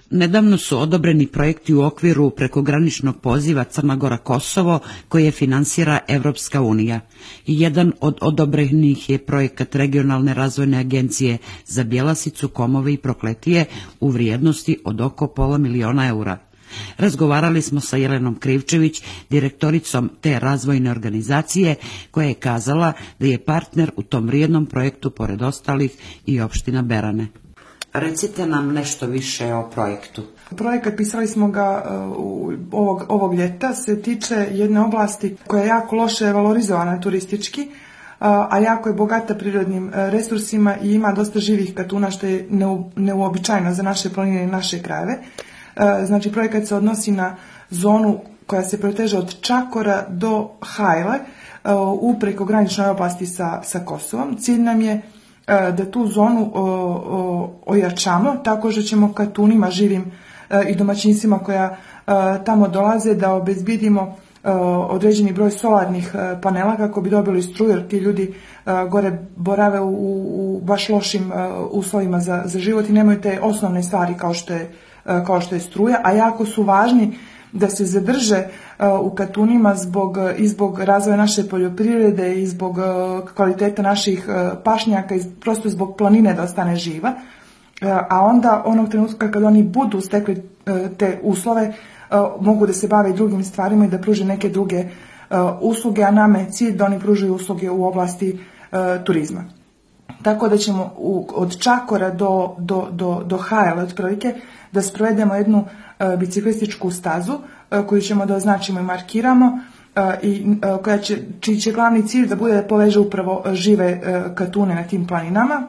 Nedavno su odobreni projekti u okviru prekograničnog poziva Crna Gora-Kosovo koje finansira Evropska unija. Jedan od odobrenih je projekat Regionalne razvojne agencije za Bjelasicu, Komove i Prokletije u vrijednosti od oko €500.000. Razgovarali smo sa Jelenom Krivčević, direktoricom te razvojne organizacije, koja je kazala da je partner u tom vrijednom projektu pored ostalih i opština Berane. Recite nam nešto više o projektu. Projekat, pisali smo ga ovog ljeta, se tiče jedne oblasti koja je jako loše valorizovana turistički, a jako je bogata prirodnim resursima i ima dosta živih katuna, što je neuobičajeno za naše planine i naše krajeve. Znači, projekat se odnosi na zonu koja se proteže od Čakora do Hajle u prekograničnoj oblasti sa Kosovom. Cilj nam je da tu zonu ojačamo tako što ćemo katunima živim i domaćinstvima koja tamo dolaze da obezbedimo određeni broj solarnih panela kako bi dobili struju, jer ti ljudi gore borave u baš lošim uslovima za život i nemaju te osnovne stvari kao što je struja, a jako su važni da se zadrže u katunima i zbog razvoja naše poljoprivrede i zbog kvaliteta naših pašnjaka i prosto zbog planine da ostane živa. A onda onog trenutka kad oni budu stekli te uslove, mogu da se bave i drugim stvarima i da pruže neke druge usluge, a nama je cilj da oni pružaju usluge u oblasti turizma. Tako da ćemo od Čakora do Hajle otprilike da sprovedemo jednu biciklističku stazu koju ćemo da označimo i markiramo i čiji će glavni cilj da bude da poveže upravo žive katune na tim planinama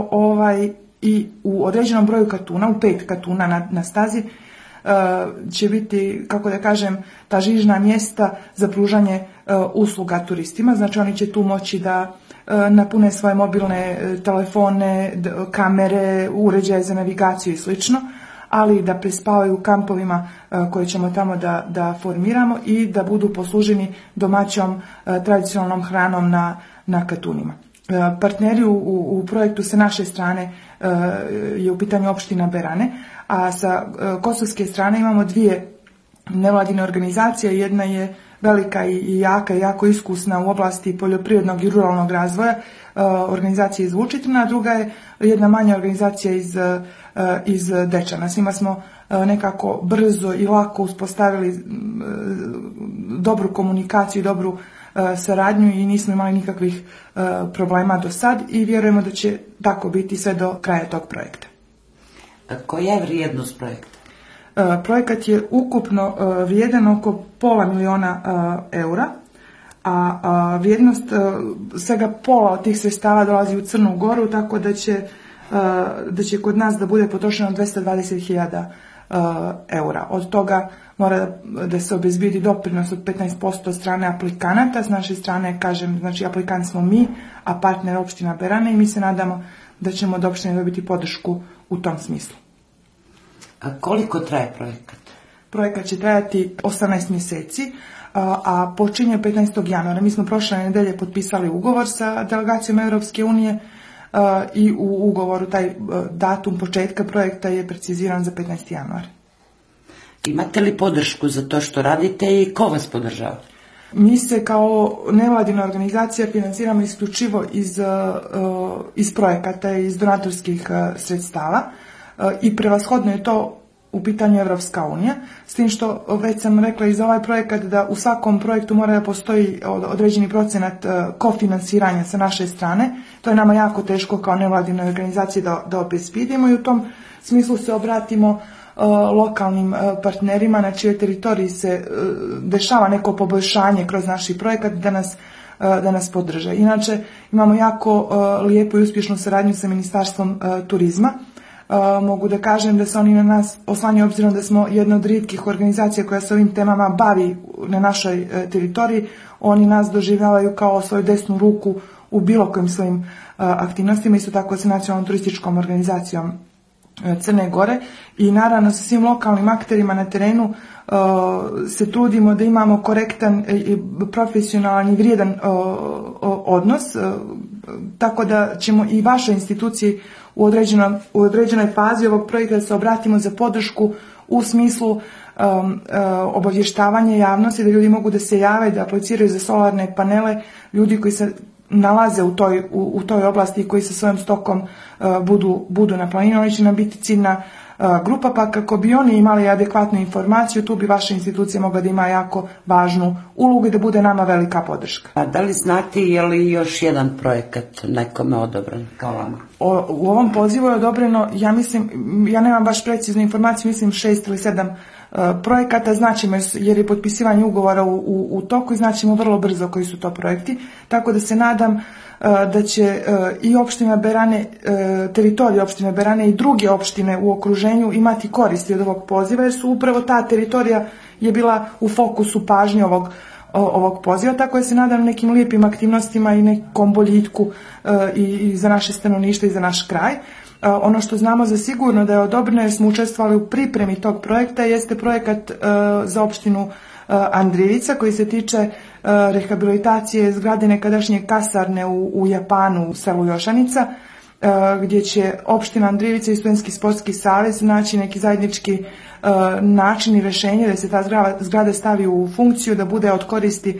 i u određenom broju katuna, u 5 katuna na stazi će biti, kako da kažem, ta žižna mjesta za pružanje usluga turistima. Znači oni će tu moći da napune svoje mobilne telefone, kamere, uređaje za navigaciju i slično, ali da prespavaju u kampovima koje ćemo tamo da formiramo i da budu posluženi domaćom tradicionalnom hranom na katunima. Partneri u projektu sa naše strane je u pitanju opština Berane, a sa kosovske strane imamo 2 nevladine organizacije. Jedna je velika i jaka i jako iskusna u oblasti poljoprivrednog i ruralnog razvoja, organizacija iz Vučitrna, a druga je jedna manja organizacija iz Dečana. Svima smo nekako brzo i lako uspostavili dobru komunikaciju i dobru saradnju i nismo imali nikakvih problema do sad i vjerujemo da će tako biti sve do kraja tog projekta. Koja je vrijednost projekta? Projekat je ukupno vrijedan oko €500.000, a vrijednost svega pola od tih sredstava dolazi u Crnu Goru, tako da će kod nas da bude potrošeno €220.000. Od toga mora da se obezbedi doprinos od 15% od strane aplikanata. S naše strane, kažem, znači aplikant smo mi, a partner opština Berane, i mi se nadamo da ćemo od opštine dobiti podršku u tom smislu. A koliko traje projekat? Projekat će trajati 18 mjeseci, a počinje 15. januara. Mi smo prošle nedelje potpisali ugovor sa delegacijom Europske unije i u ugovoru taj datum početka projekta je preciziran za 15. januar. Imate li podršku za to što radite i ko vas podržava? Mi se kao nevladina organizacija financiramo isključivo iz projekata i iz donatorskih sredstava i prevashodno je to u pitanju Evropska unija, s tim što već sam rekla i za ovaj projekat da u svakom projektu mora da postoji određeni procenat kofinansiranja sa naše strane. To je nama jako teško kao nevladine organizacije da obezbedimo i u tom smislu se obratimo lokalnim partnerima na čijoj teritoriji se dešava neko poboljšanje kroz naš projekat da nas podrže. Inače, imamo jako lijepu i uspješnu saradnju sa Ministarstvom turizma. Mogu da kažem da se oni na nas oslanjaju obzirom da smo jedna od rijetkih organizacija koja se ovim temama bavi na našoj teritoriji. Oni nas doživljavaju kao svoju desnu ruku u bilo kojim svojim aktivnostima, isto tako sa nacionalnom turističkom organizacijom Crne Gore i naravno sa svim lokalnim akterima na terenu se trudimo da imamo korektan, profesionalan i vrijedan odnos, tako da ćemo i vašoj instituciji u određenoj fazi ovog projekta da se obratimo za podršku u smislu obavještavanja javnosti, da ljudi mogu da se jave, da apliciraju za solarne panele, ljudi koji se nalaze u toj oblasti i koji sa svojom stokom budu na planini. Oni će nam biti ciljna grupa, pa kako bi oni imali adekvatnu informaciju, tu bi vaša institucija mogla da ima jako važnu ulogu i da bude nama velika podrška. A da li znate je li još jedan projekat nekome odobren kao vama? U ovom pozivu je odobreno, ja nemam baš preciznu informaciju, mislim 6 ili 7 projekata, značimo jer je potpisivanje ugovora u toku i značimo vrlo brzo koji su to projekti, tako da se nadam da će i opština Berane, teritorija opštine Berane i druge opštine u okruženju imati koristi od ovog poziva, jer su upravo ta teritorija je bila u fokusu pažnje ovog poziva, tako da se nadam nekim lijepim aktivnostima i nekom boljitku i za naše stanovništvo i za naš kraj. Ono što znamo za sigurno da je odobreno jer smo učestvovali u pripremi tog projekta jeste projekat za opštinu Andrijevica koji se tiče rehabilitacije zgrade nekadašnje kasarne u Japanu u selu Jošanica, gdje će opština Andrijevica i Studentski sportski savez naći neki zajednički način i rješenje da se ta zgrada stavi u funkciju, da bude od koristi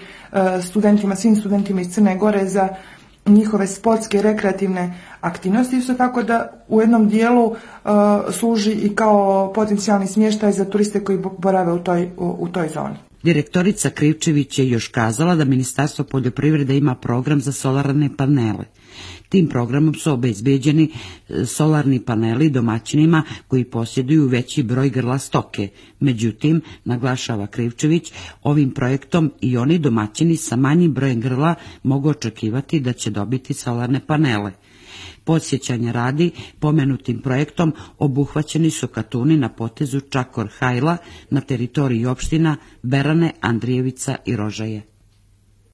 svim studentima iz Crne Gore za njihove sportske i rekreativne aktivnosti, isto tako da u jednom dijelu služi i kao potencijalni smještaj za turiste koji borave u toj zoni. Direktorica Krivčević je još kazala da Ministarstvo poljoprivrede ima program za solarne panele. Tim programom su obezbeđeni solarni paneli domaćinima koji posjeduju veći broj grla stoke. Međutim, naglašava Krivčević, ovim projektom i oni domaćini sa manjim brojem grla mogu očekivati da će dobiti solarne panele. Podsjećanja radi, pomenutim projektom obuhvaćeni su katuni na potezu Čakor-Hajla na teritoriji opština Berane, Andrijevica i Rožaje.